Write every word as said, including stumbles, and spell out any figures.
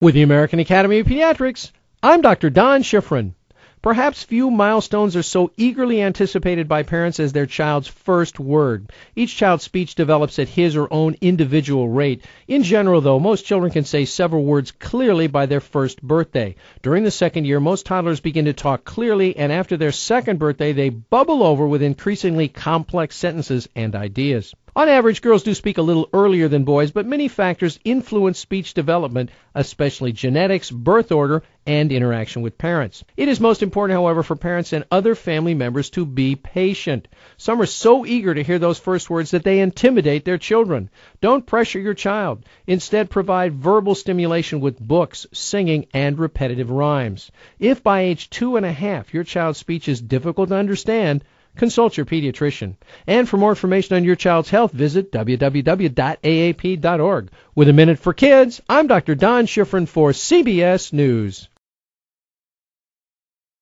With the American Academy of Pediatrics, I'm Doctor Don Schifrin. Perhaps few milestones are so eagerly anticipated by parents as their child's first word. Each child's speech develops at his or own individual rate. In general, though, most children can say several words clearly by their first birthday. During the second year, most toddlers begin to talk clearly, and after their second birthday, they bubble over with increasingly complex sentences and ideas. On average, girls do speak a little earlier than boys, but many factors influence speech development, especially genetics, birth order, and interaction with parents. It is most important, however, for parents and other family members to be patient. Some are so eager to hear those first words that they intimidate their children. Don't pressure your child. Instead, provide verbal stimulation with books, singing, and repetitive rhymes. If by age two and a half your child's speech is difficult to understand, consult your pediatrician. And for more information on your child's health, visit w w w dot a a p dot org. With a Minute for Kids, I'm Doctor Don Schifrin for C B S News.